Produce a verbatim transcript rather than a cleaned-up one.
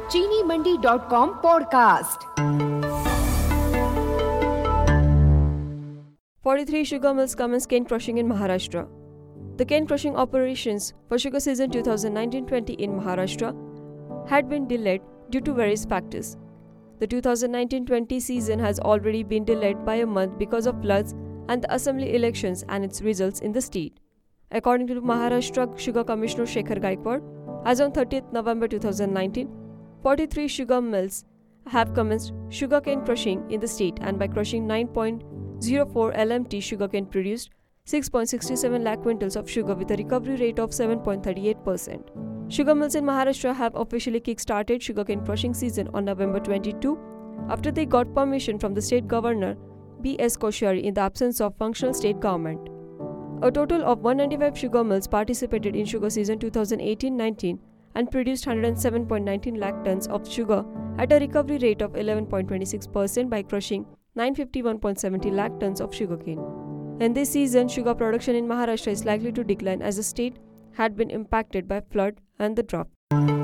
चीनी Mandi dot com podcast. forty-three sugar mills commence cane crushing in Maharashtra. The cane crushing operations for sugar season twenty nineteen twenty in Maharashtra had been delayed due to various factors. The twenty nineteen twenty season has already been delayed by a month because of floods and the assembly elections and its results in the state. According to Maharashtra Sugar Commissioner Shekhar Gaikwad, as on thirtieth November twenty nineteen, forty-three sugar mills have commenced sugarcane crushing in the state, and by crushing nine point zero four L M T sugarcane produced six point six seven lakh quintals of sugar with a recovery rate of seven point three eight percent. Sugar mills in Maharashtra have officially kick-started sugarcane crushing season on November twenty-second after they got permission from the state governor B S Koshyari in the absence of functional state government. A total of one hundred ninety-five sugar mills participated in sugar season twenty eighteen nineteen and produced one hundred seven point one nine lakh tons of sugar at a recovery rate of eleven point two six percent by crushing nine hundred fifty-one point seven zero lakh tons of sugarcane. In this season, sugar production in Maharashtra is likely to decline as the state had been impacted by flood and the drought.